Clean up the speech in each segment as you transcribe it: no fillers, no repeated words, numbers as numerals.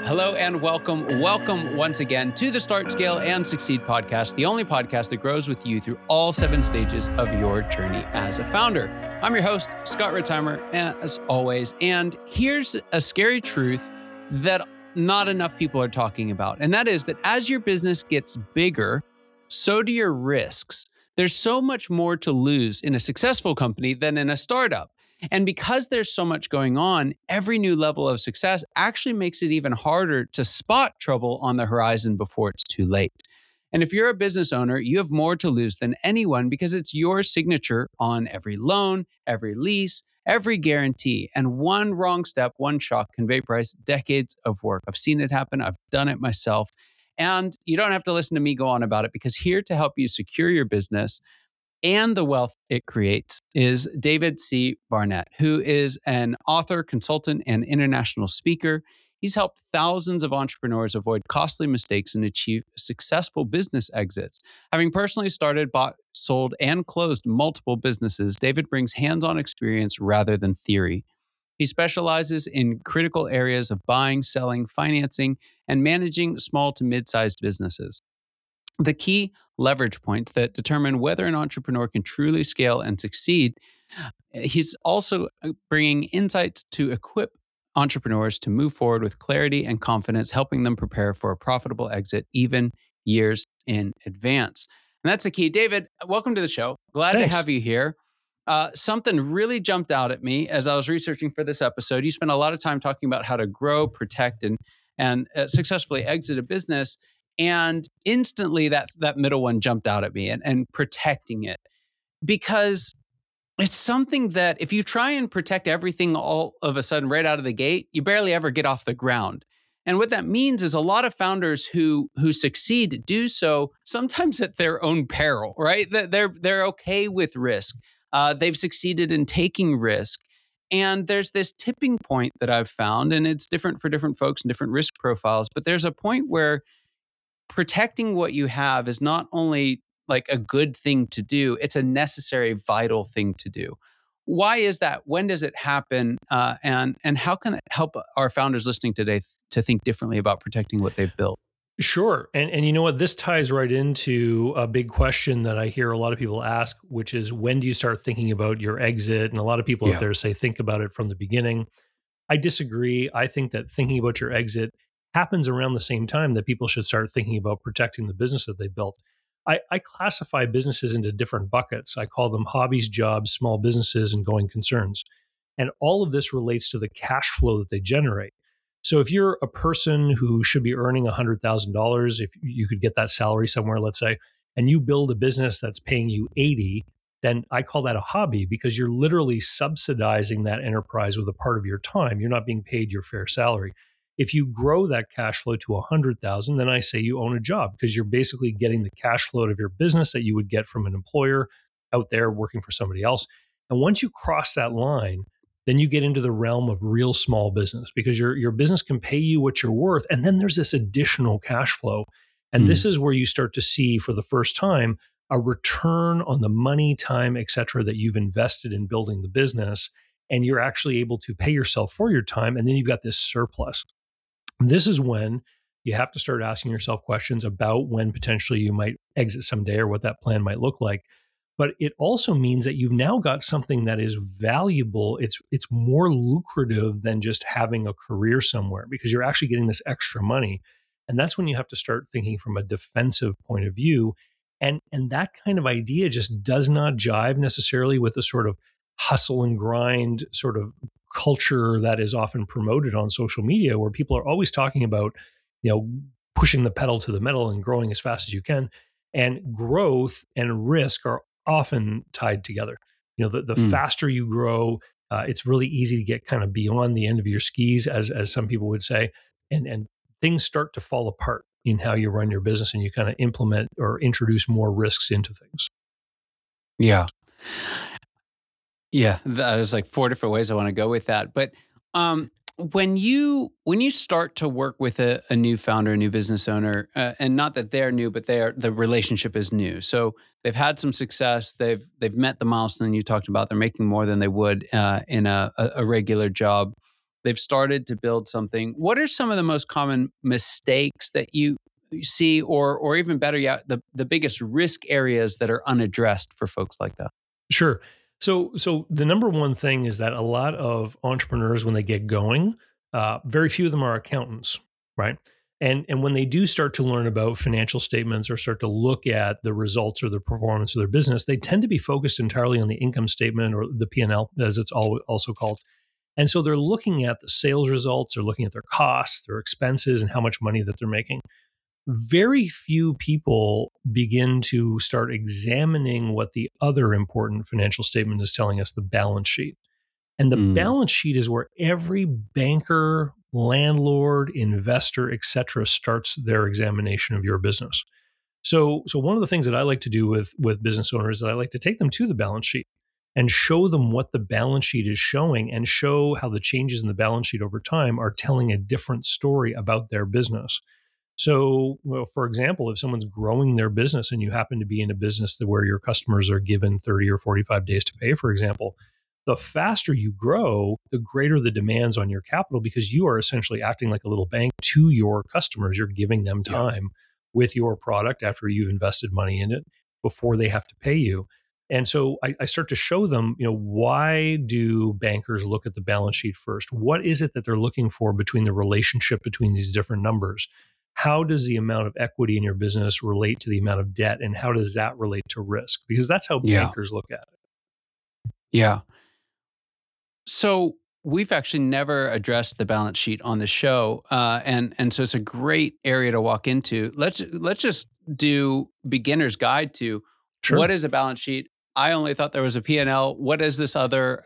Hello and welcome. Welcome once again to the Start, Scale, and Succeed podcast, the only podcast that grows with you through all 7 stages of your journey as a founder. I'm your host, Scott Ritzheimer, as always. And here's a scary truth that not enough people are talking about. And that is that as your business gets bigger, so do your risks. There's so much more to lose in a successful company than in a startup. And because there's so much going on, every new level of success actually makes it even harder to spot trouble on the horizon before it's too late. And if you're a business owner, you have more to lose than anyone because it's your signature on every loan, every lease, every guarantee. And one wrong step, one shock can vaporize decades of work. I've seen it happen. I've done it myself. And you don't have to listen to me go on about it because here to help you secure your business and the wealth it creates is David C. Barnett, who is an author, consultant, and international speaker. He's helped thousands of entrepreneurs avoid costly mistakes and achieve successful business exits. Having personally started, bought, sold, and closed multiple businesses, David brings hands-on experience rather than theory. He specializes in critical areas of buying, selling, financing, and managing small to mid-sized businesses. The key leverage points that determine whether an entrepreneur can truly scale and succeed. He's also bringing insights to equip entrepreneurs to move forward with clarity and confidence, helping them prepare for a profitable exit even years in advance. And that's the key. David, welcome to the show. Glad Thanks. to have you here. Something really jumped out at me as I was researching for this episode. You spent a lot of time talking about how to grow, protect, and successfully exit a business. And instantly that middle one jumped out at me and protecting it, because it's something that if you try and protect everything all of a sudden right out of the gate, you barely ever get off the ground. And what that means is a lot of founders who succeed do so sometimes at their own peril, right? They're okay with risk. They've succeeded in taking risk. And there's this tipping point that I've found, and it's different for different folks and different risk profiles, but there's a point where protecting what you have is not only like a good thing to do, it's a necessary, vital thing to do. Why is that? When does it happen? And how can it help our founders listening today to think differently about protecting what they've built? Sure. And you know what? This ties right into a big question that I hear a lot of people ask, which is when do you start thinking about your exit? And a lot of people out there say, think about it from the beginning. I disagree. I think that thinking about your exit happens around the same time that people should start thinking about protecting the business that they built. I classify businesses into different buckets. I call them hobbies, jobs, small businesses, and going concerns. And all of this relates to the cash flow that they generate. So if you're a person who should be earning $100,000, if you could get that salary somewhere, let's say, and you build a business that's paying you 80, then I call that a hobby because you're literally subsidizing that enterprise with a part of your time. You're not being paid your fair salary. If you grow that cash flow to 100,000, then I say you own a job because you're basically getting the cash flow out of your business that you would get from an employer out there working for somebody else. And once you cross that line, then you get into the realm of real small business because your business can pay you what you're worth. And then there's this additional cash flow. And this is where you start to see for the first time a return on the money, time, et cetera, that you've invested in building the business. And you're actually able to pay yourself for your time. And then you've got this surplus. This is when you have to start asking yourself questions about when potentially you might exit someday or what that plan might look like. But it also means that you've now got something that is valuable. It's more lucrative than just having a career somewhere because you're actually getting this extra money. And that's when you have to start thinking from a defensive point of view. And that kind of idea just does not jive necessarily with the sort of hustle and grind sort of culture that is often promoted on social media, where people are always talking about, pushing the pedal to the metal and growing as fast as you can. And growth and risk are often tied together. The faster you grow, it's really easy to get kind of beyond the end of your skis, as some people would say, and things start to fall apart in how you run your business, and you kind of implement or introduce more risks into things. Yeah. Yeah, there's like 4 different ways I want to go with that. But when you start to work with a new founder, a new business owner, and not that they're new, but the relationship is new. So they've had some success. They've met the milestone you talked about. They're making more than they would in a regular job. they've started to build something. What are some of the most common mistakes that you see, or even better yet, the biggest risk areas that are unaddressed for folks like that? Sure. So the number one thing is that a lot of entrepreneurs, when they get going, very few of them are accountants, right? And when they do start to learn about financial statements or start to look at the results or the performance of their business, they tend to be focused entirely on the income statement, or the P&L, as it's also called. And so they're looking at the sales results, they're looking at their costs, their expenses, and how much money that they're making. Very few people begin to start examining what the other important financial statement is telling us, the balance sheet. And the balance sheet is where every banker, landlord, investor, et cetera, starts their examination of your business. So one of the things that I like to do with business owners is I like to take them to the balance sheet and show them what the balance sheet is showing, and show how the changes in the balance sheet over time are telling a different story about their business. So, well, for example, if someone's growing their business and you happen to be in a business where your customers are given 30 or 45 days to pay, for example, the faster you grow, the greater the demands on your capital, because you are essentially acting like a little bank to your customers. You're giving them time with your product after you've invested money in it before they have to pay you. And so I start to show them, why do bankers look at the balance sheet first? What is it that they're looking for between the relationship between these different numbers? How does the amount of equity in your business relate to the amount of debt, and how does that relate to risk? Because that's how bankers look at it. Yeah. So we've actually never addressed the balance sheet on the show, and so it's a great area to walk into. Let's just do beginner's guide to what is a balance sheet. I only thought there was a P&L. What is this other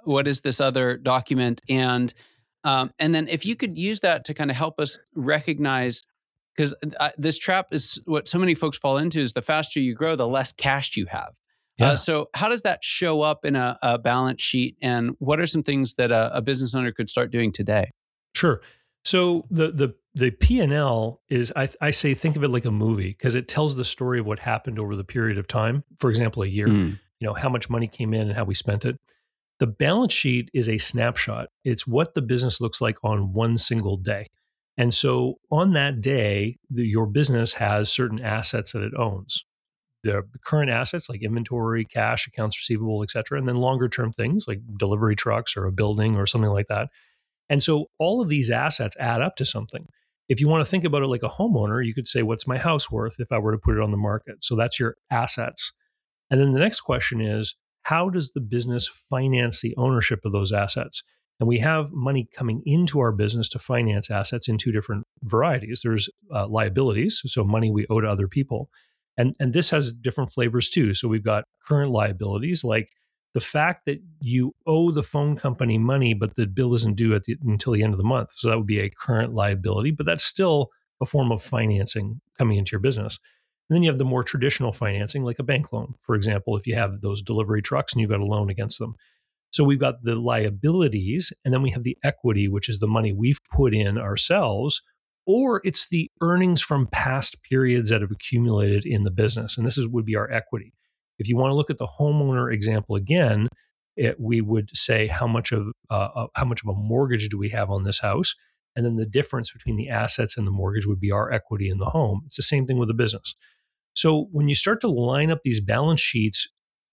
document? And then if you could use that to kind of help us recognize, because this trap is what so many folks fall into, is the faster you grow, the less cash you have. Yeah. So how does that show up in a balance sheet, and what are some things that a business owner could start doing today? Sure. So the P&L is, I say, think of it like a movie, because it tells the story of what happened over the period of time. For example, a year, how much money came in and how we spent it. The balance sheet is a snapshot. It's what the business looks like on one single day. And so on that day, your business has certain assets that it owns. The current assets like inventory, cash, accounts receivable, et cetera, and then longer term things like delivery trucks or a building or something like that. And so all of these assets add up to something. If you want to think about it like a homeowner, you could say, what's my house worth if I were to put it on the market? So that's your assets. And then the next question is, how does the business finance the ownership of those assets? And we have money coming into our business to finance assets in two different varieties. There's liabilities, so money we owe to other people. And this has different flavors too. So we've got current liabilities, like the fact that you owe the phone company money, but the bill isn't due until the end of the month. So that would be a current liability, but that's still a form of financing coming into your business. And then you have the more traditional financing, like a bank loan, for example, if you have those delivery trucks and you've got a loan against them. So we've got the liabilities, and then we have the equity, which is the money we've put in ourselves, or it's the earnings from past periods that have accumulated in the business. And would be our equity. If you want to look at the homeowner example again, we would say how much of a mortgage do we have on this house? And then the difference between the assets and the mortgage would be our equity in the home. It's the same thing with the business. So when you start to line up these balance sheets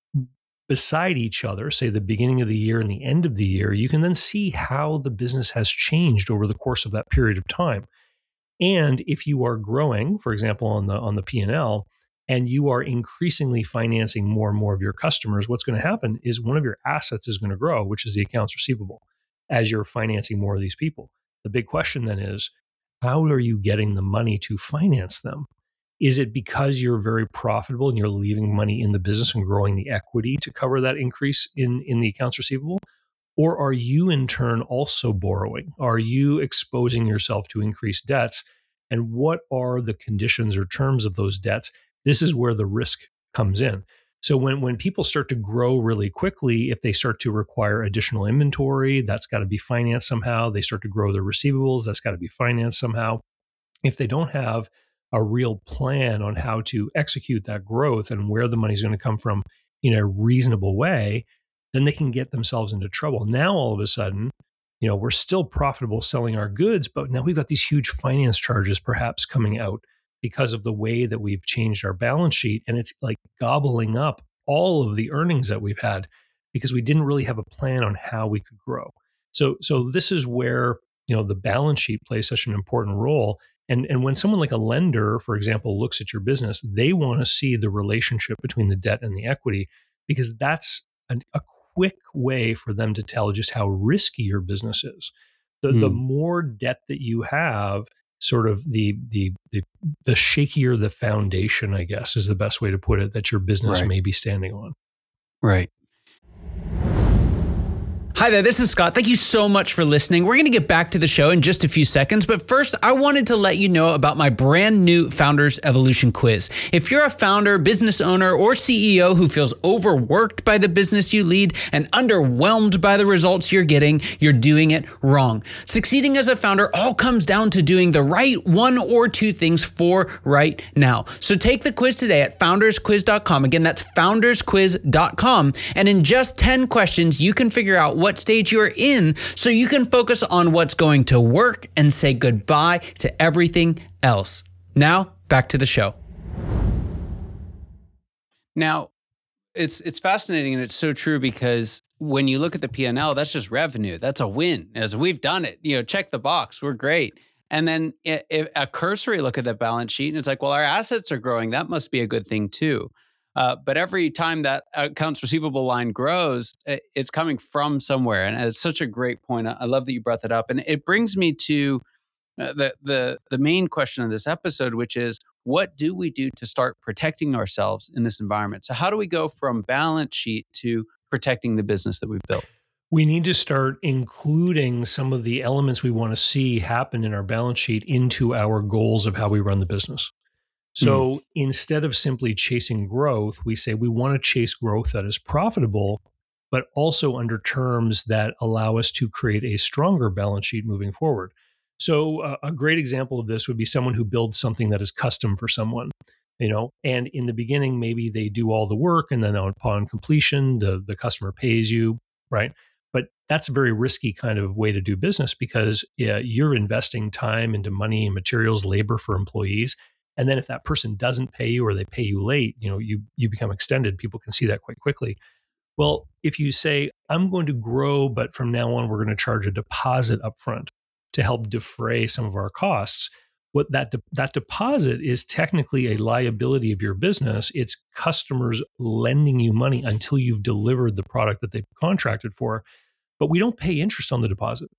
beside each other, say the beginning of the year and the end of the year, you can then see how the business has changed over the course of that period of time. And if you are growing, for example, on the P&L, and you are increasingly financing more and more of your customers, what's going to happen is one of your assets is going to grow, which is the accounts receivable, as you're financing more of these people. The big question then is, how are you getting the money to finance them? Is it because you're very profitable and you're leaving money in the business and growing the equity to cover that increase in the accounts receivable? Or are you in turn also borrowing? Are you exposing yourself to increased debts? And what are the conditions or terms of those debts? This is where the risk comes in. So when people start to grow really quickly, if they start to require additional inventory, that's got to be financed somehow. They start to grow their receivables, that's got to be financed somehow. If they don't have a real plan on how to execute that growth and where the money's going to come from in a reasonable way, then they can get themselves into trouble. Now, all of a sudden, we're still profitable selling our goods, but now we've got these huge finance charges perhaps coming out because of the way that we've changed our balance sheet. And it's like gobbling up all of the earnings that we've had because we didn't really have a plan on how we could grow. So this is where, the balance sheet plays such an important role. And when someone like a lender, for example, looks at your business, they want to see the relationship between the debt and the equity, because that's a quick way for them to tell just how risky your business is. The more debt that you have, sort of the shakier the foundation, I guess, is the best way to put it, that your business may be standing on. Right. Hi there, this is Scott. Thank you so much for listening. We're going to get back to the show in just a few seconds, but first, I wanted to let you know about my brand new Founders Evolution Quiz. If you're a founder, business owner, or CEO who feels overworked by the business you lead and underwhelmed by the results you're getting, you're doing it wrong. Succeeding as a founder all comes down to doing the right one or two things for right now. So take the quiz today at foundersquiz.com. Again, that's foundersquiz.com. And in just 10 questions, you can figure out what stage you're in so you can focus on what's going to work and say goodbye to everything else. Now, back to the show. Now, it's fascinating, and it's so true, because when you look at the P&L, that's just revenue. That's a win. As we've done it, check the box. We're great. And then a cursory look at the balance sheet, and it's like, well, our assets are growing. That must be a good thing too. But every time that accounts receivable line grows, it's coming from somewhere. And it's such a great point. I love that you brought that up. And it brings me to the main question of this episode, which is, what do we do to start protecting ourselves in this environment? So how do we go from balance sheet to protecting the business that we've built? We need to start including some of the elements we want to see happen in our balance sheet into our goals of how we run the business. So instead of simply chasing growth, we say we want to chase growth that is profitable, but also under terms that allow us to create a stronger balance sheet moving forward. So a great example of this would be someone who builds something that is custom for someone, and in the beginning, maybe they do all the work, and then upon completion, the customer pays you, right? But that's a very risky kind of way to do business, because you're investing time into money and materials, labor for employees. And then if that person doesn't pay you, or they pay you late, you become extended. People can see that quite quickly. Well, if you say, I'm going to grow, but from now on, we're going to charge a deposit upfront to help defray some of our costs, what that deposit is technically a liability of your business. It's customers lending you money until you've delivered the product that they've contracted for. But we don't pay interest on the deposit.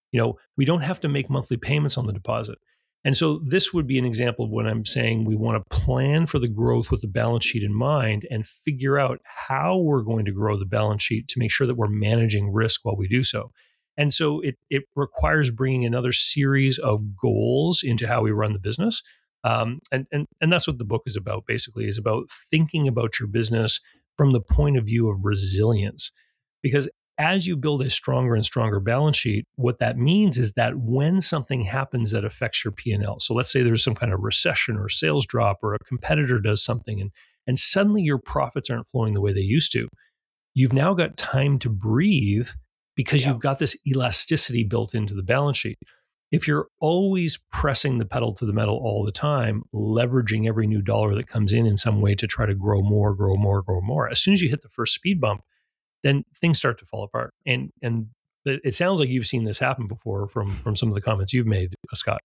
We don't have to make monthly payments on the deposit. And so this would be an example of when I'm saying we want to plan for the growth with the balance sheet in mind and figure out how we're going to grow the balance sheet to make sure that we're managing risk while we do so. And so it requires bringing another series of goals into how we run the business. And that's what the book is about, basically, is about thinking about your business from the point of view of resilience. Because as you build a stronger and stronger balance sheet, what that means is that when something happens that affects your P&L, so let's say there's some kind of recession or sales drop, or a competitor does something, and suddenly your profits aren't flowing the way they used to, you've now got time to breathe, because you've got this elasticity built into the balance sheet. If you're always pressing the pedal to the metal all the time, leveraging every new dollar that comes in some way to try to grow more, as soon as you hit the first speed bump, then things start to fall apart. And it sounds like you've seen this happen before from some of the comments you've made, Scott.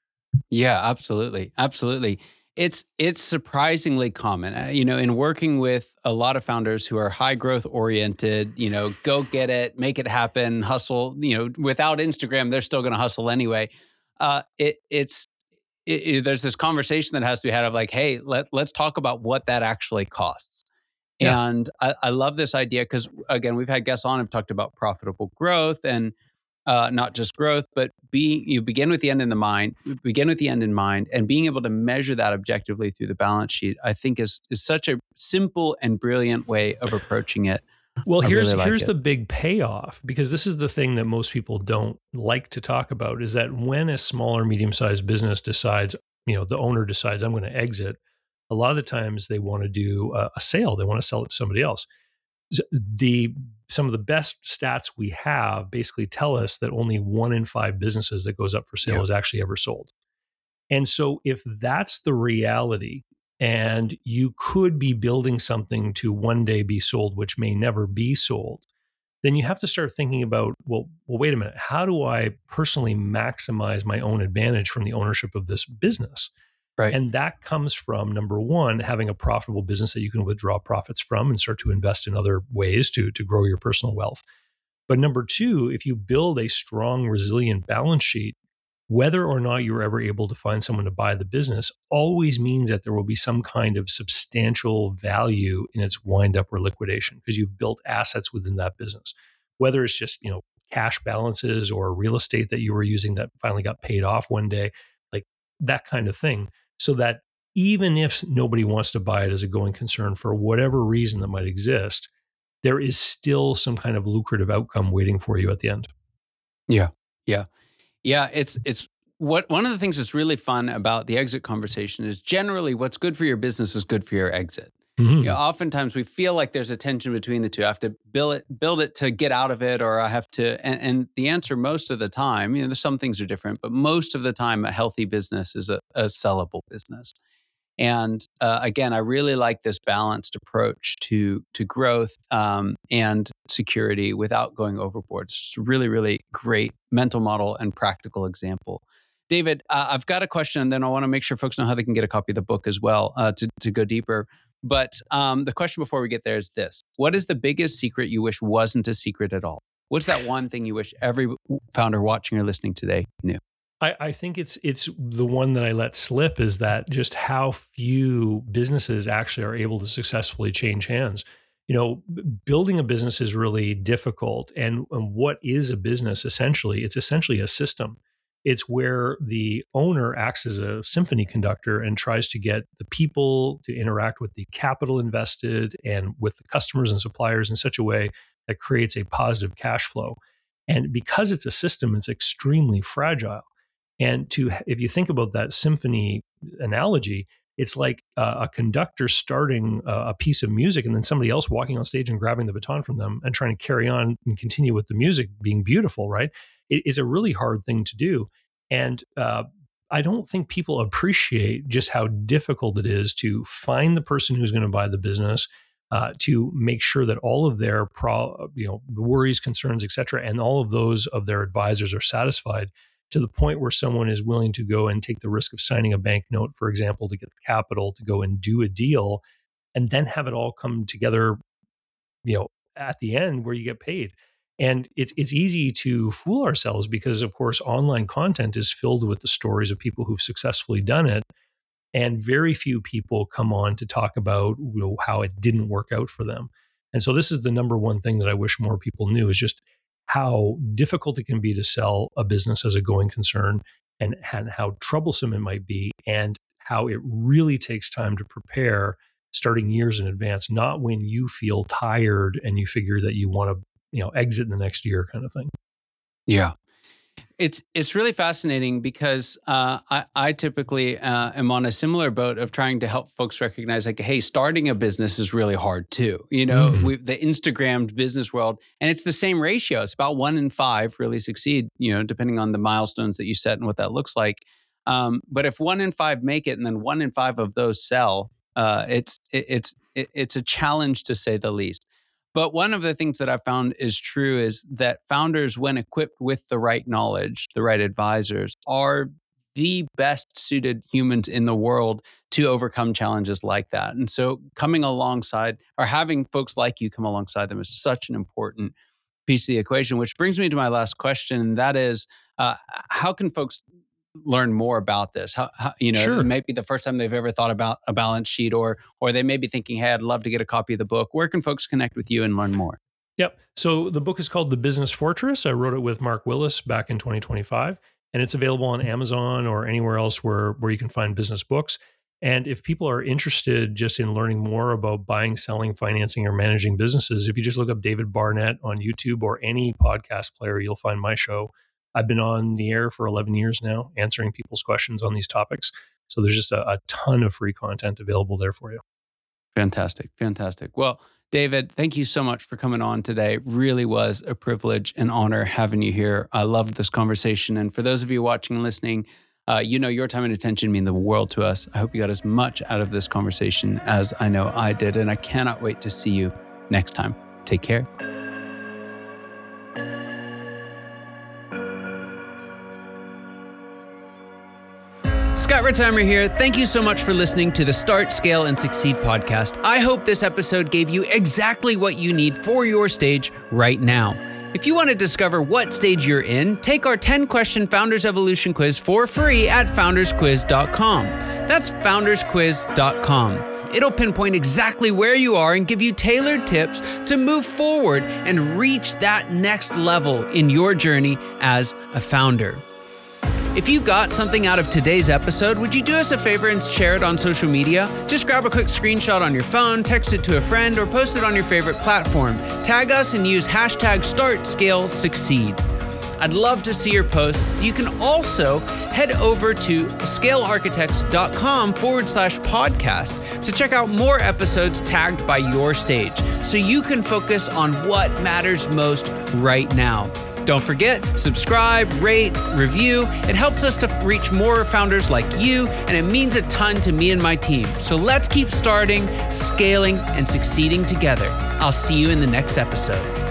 Yeah, absolutely. Absolutely. It's surprisingly common, in working with a lot of founders who are high growth oriented, go get it, make it happen, hustle, without Instagram, they're still going to hustle anyway. There's this conversation that has to be had of like, hey, let's talk about what that actually costs. Yeah. And I love this idea because, again, we've had guests on who've talked about profitable growth, and not just growth, but you begin with the end in mind, and being able to measure that objectively through the balance sheet, I think is such a simple and brilliant way of approaching it. Well, here's the big payoff, because this is the thing that most people don't like to talk about, is that when a small or medium-sized business decides, the owner decides, I'm going to exit, a lot of the times they want to do a sale. They want to sell it to somebody else. Some of the best stats we have basically tell us that only 1 in 5 businesses that goes up for sale is actually ever sold. And so if that's the reality, and you could be building something to one day be sold, which may never be sold, then you have to start thinking about, well, wait a minute, how do I personally maximize my own advantage from the ownership of this business? Right. And that comes from, number one, having a profitable business that you can withdraw profits from and start to invest in other ways to grow your personal wealth. But number two, if you build a strong, resilient balance sheet, whether or not you're ever able to find someone to buy the business always means that there will be some kind of substantial value in its wind up or liquidation, because you've built assets within that business, whether it's just, cash balances or real estate that you were using that finally got paid off one day, like that kind of thing. So that even if nobody wants to buy it as a going concern for whatever reason that might exist, there is still some kind of lucrative outcome waiting for you at the end. Yeah. It's one of the things that's really fun about the exit conversation is generally what's good for your business is good for your exit. Mm-hmm. Oftentimes we feel like there's a tension between the two. I have to build it to get out of it, or I have to. And the answer most of the time, there's some things are different, but most of the time, a healthy business is a sellable business. And again, I really like this balanced approach to growth and security without going overboard. It's just a really, really great mental model and practical example. David, I've got a question, and then I want to make sure folks know how they can get a copy of the book as well to go deeper. But the question before we get there is this: what is the biggest secret you wish wasn't a secret at all? What's that one thing you wish every founder watching or listening today knew? I think it's the one that I let slip, is that just how few businesses actually are able to successfully change hands. Building a business is really difficult. And what is a business essentially? It's essentially a system. It's where the owner acts as a symphony conductor and tries to get the people to interact with the capital invested and with the customers and suppliers in such a way that creates a positive cash flow. And because it's a system, it's extremely fragile. And if you think about that symphony analogy, it's like a conductor starting a piece of music and then somebody else walking on stage and grabbing the baton from them and trying to carry on and continue with the music being beautiful, right? It's a really hard thing to do. And I don't think people appreciate just how difficult it is to find the person who's going to buy the business, to make sure that all of their worries, concerns, et cetera, and all of those of their advisors are satisfied, to the point where someone is willing to go and take the risk of signing a bank note, for example, to get the capital to go and do a deal, and then have it all come together, at the end where you get paid. And it's easy to fool ourselves because, of course, online content is filled with the stories of people who've successfully done it. And very few people come on to talk about how it didn't work out for them. And so this is the number one thing that I wish more people knew, is just how difficult it can be to sell a business as a going concern, and how troublesome it might be, and how it really takes time to prepare starting years in advance, not when you feel tired and you figure that you want to exit in the next year kind of thing. Yeah. It's really fascinating because I typically am on a similar boat of trying to help folks recognize, like, hey, starting a business is really hard too. The Instagrammed business world, and it's the same ratio. It's about 1 in 5 really succeed, depending on the milestones that you set and what that looks like. But if 1 in 5 make it, and then 1 in 5 of those sell, it's a challenge to say the least. But one of the things that I found is true is that founders, when equipped with the right knowledge, the right advisors, are the best suited humans in the world to overcome challenges like that. And so coming alongside, or having folks like you come alongside them, is such an important piece of the equation, which brings me to my last question. And that is, how can folks learn more about this? How Sure. It might be the first time they've ever thought about a balance sheet, or they may be thinking, hey, I'd love to get a copy of the book. Where can folks connect with you and learn more? Yep. So the book is called The Business Fortress. I wrote it with Mark Willis back in 2025, and it's available on Amazon or anywhere else where you can find business books. And if people are interested just in learning more about buying, selling, financing, or managing businesses, if you just look up David Barnett on YouTube or any podcast player, you'll find my show. I've been on the air for 11 years now, answering people's questions on these topics. So there's just a ton of free content available there for you. Fantastic. Well, David, thank you so much for coming on today. Really was a privilege and honor having you here. I loved this conversation. And for those of you watching and listening, your time and attention mean the world to us. I hope you got as much out of this conversation as I know I did. And I cannot wait to see you next time. Take care. Scott Ritzheimer here. Thank you so much for listening to the Start, Scale, and Succeed podcast. I hope this episode gave you exactly what you need for your stage right now. If you want to discover what stage you're in, take our 10-question Founders Evolution quiz for free at foundersquiz.com. That's foundersquiz.com. It'll pinpoint exactly where you are and give you tailored tips to move forward and reach that next level in your journey as a founder. If you got something out of today's episode, would you do us a favor and share it on social media? Just grab a quick screenshot on your phone, text it to a friend, or post it on your favorite platform. Tag us and use hashtag StartScaleSucceed. I'd love to see your posts. You can also head over to scalearchitects.com/podcast to check out more episodes tagged by your stage so you can focus on what matters most right now. Don't forget, subscribe, rate, review. It helps us to reach more founders like you, and it means a ton to me and my team. So let's keep starting, scaling, and succeeding together. I'll see you in the next episode.